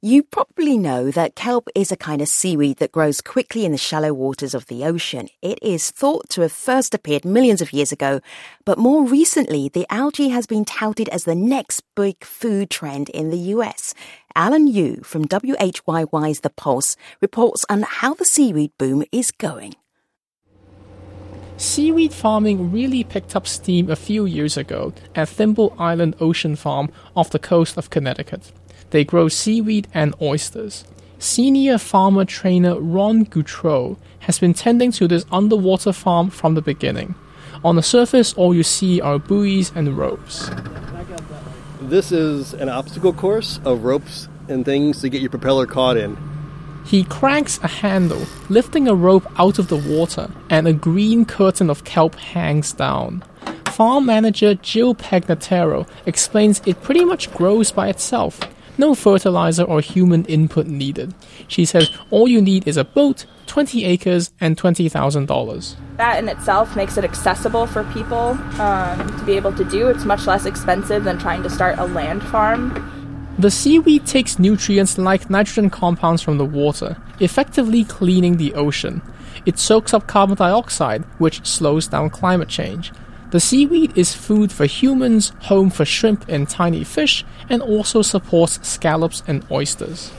You probably know that kelp is a kind of seaweed that grows quickly in the shallow waters of the ocean. It is thought to have first appeared millions of years ago, but more recently, the algae has been touted as the next big food trend in the US. Alan Yu from WHYY's The Pulse reports on how the seaweed boom is going. Seaweed farming really picked up steam a few years ago at Thimble Island Ocean Farm off the coast of Connecticut. They grow seaweed and oysters. Senior farmer trainer Ron Goutreau has been tending to this underwater farm from the beginning. On the surface, all you see are buoys and ropes. This is an obstacle course of ropes and things to get your propeller caught in. He cranks a handle, lifting a rope out of the water, and a green curtain of kelp hangs down. Farm manager Jill Pagnataro explains it pretty much grows by itself. No fertilizer or human input needed. She says all you need is a boat, 20 acres, and $20,000. That in itself makes it accessible for people to be able to do. It's much less expensive than trying to start a land farm. The seaweed takes nutrients like nitrogen compounds from the water, effectively cleaning the ocean. It soaks up carbon dioxide, which slows down climate change. The seaweed is food for humans, home for shrimp and tiny fish, and also supports scallops and oysters.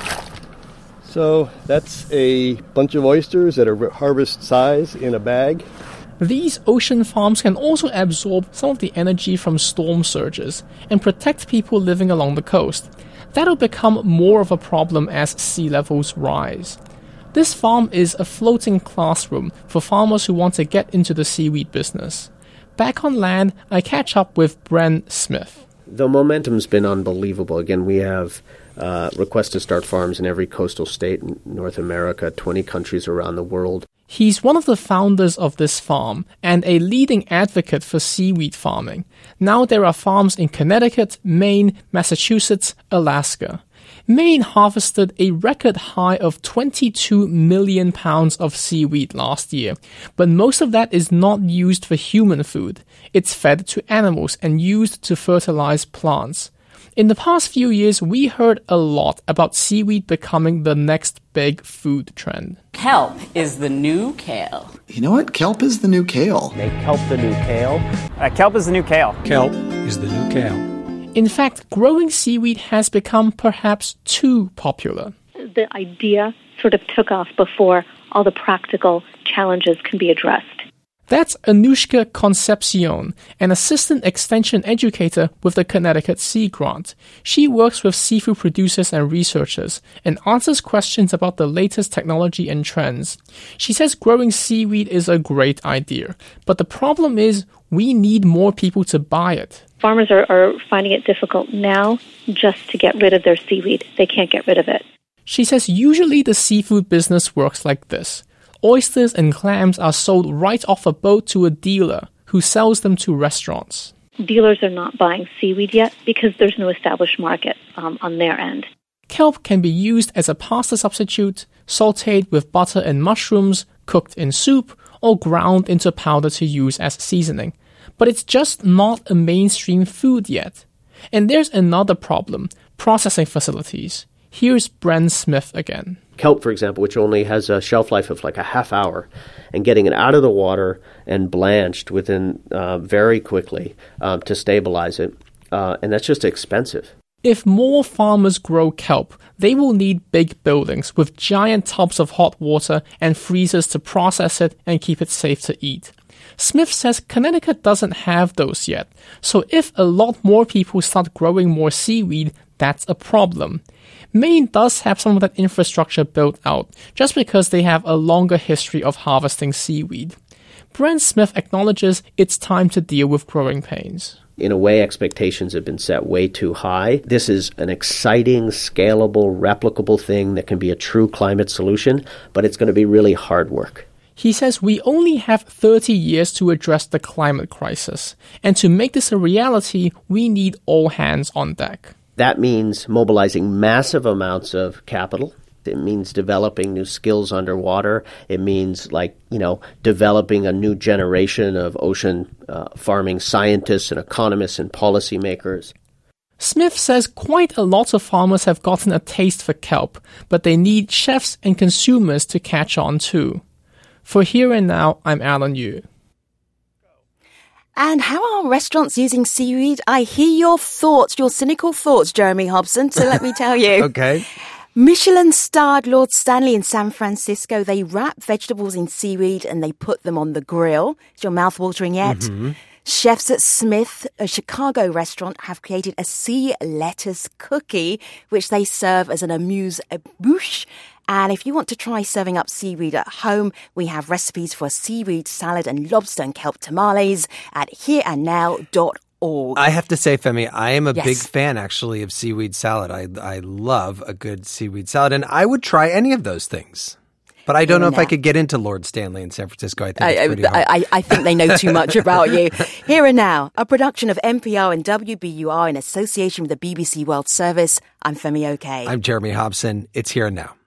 So that's a bunch of oysters that are harvest size in a bag. These ocean farms can also absorb some of the energy from storm surges and protect people living along the coast. That'll become more of a problem as sea levels rise. This farm is a floating classroom for farmers who want to get into the seaweed business. Back on land, I catch up with Bren Smith. The momentum's been unbelievable. Again, we have requests to start farms in every coastal state in North America, 20 countries around the world. He's one of the founders of this farm and a leading advocate for seaweed farming. Now there are farms in Connecticut, Maine, Massachusetts, Alaska. Maine harvested a record high of 22 million pounds of seaweed last year, but most of that is not used for human food. It's fed to animals and used to fertilize plants. In the past few years, we heard a lot about seaweed becoming the next big food trend. Kelp is the new kale. You know what? Kelp is the new kale. Make kelp the new kale. Kelp is the new kale. Kelp is the new kale. In fact, growing seaweed has become perhaps too popular. The idea sort of took off before all the practical challenges can be addressed. That's Anushka Concepcion, an assistant extension educator with the Connecticut Sea Grant. She works with seafood producers and researchers and answers questions about the latest technology and trends. She says growing seaweed is a great idea, but the problem is we need more people to buy it. Farmers are finding it difficult now just to get rid of their seaweed. They can't get rid of it. She says usually the seafood business works like this. Oysters and clams are sold right off a boat to a dealer who sells them to restaurants. Dealers are not buying seaweed yet because there's no established market on their end. Kelp can be used as a pasta substitute, sautéed with butter and mushrooms, cooked in soup, or ground into powder to use as seasoning. But it's just not a mainstream food yet. And there's another problem, processing facilities. Here's Bren Smith again. Kelp, for example, which only has a shelf life of like a half hour, and getting it out of the water and blanched within very quickly to stabilize it, and that's just expensive. If more farmers grow kelp, they will need big buildings with giant tubs of hot water and freezers to process it and keep it safe to eat. Smith says Connecticut doesn't have those yet, so if a lot more people start growing more seaweed, that's a problem. Maine does have some of that infrastructure built out, just because they have a longer history of harvesting seaweed. Bren Smith acknowledges it's time to deal with growing pains. In a way, expectations have been set way too high. This is an exciting, scalable, replicable thing that can be a true climate solution, but it's going to be really hard work. He says we only have 30 years to address the climate crisis, and to make this a reality, we need all hands on deck. That means mobilizing massive amounts of capital. It means developing new skills underwater. It means, developing a new generation of ocean farming scientists and economists and policymakers. Smith says quite a lot of farmers have gotten a taste for kelp, but they need chefs and consumers to catch on too. For Here and Now, I'm Alan Yu. And how are restaurants using seaweed? I hear your thoughts, your cynical thoughts, Jeremy Hobson, so let me tell you. Okay. Michelin-starred Lord Stanley in San Francisco, they wrap vegetables in seaweed and they put them on the grill. Is your mouth watering yet? Mm-hmm. Chefs at Smith, a Chicago restaurant, have created a sea lettuce cookie, which they serve as an amuse-bouche. And if you want to try serving up seaweed at home, we have recipes for seaweed salad and lobster and kelp tamales at hereandnow.org. I have to say, Femi, I am a big fan, actually, of seaweed salad. I love a good seaweed salad, and I would try any of those things. But I don't know if I could get into Lord Stanley in San Francisco. I think it's pretty hard. I think they know too much about you. Here and Now, a production of NPR and WBUR in association with the BBC World Service. I'm Femi Oke. I'm Jeremy Hobson. It's Here and Now.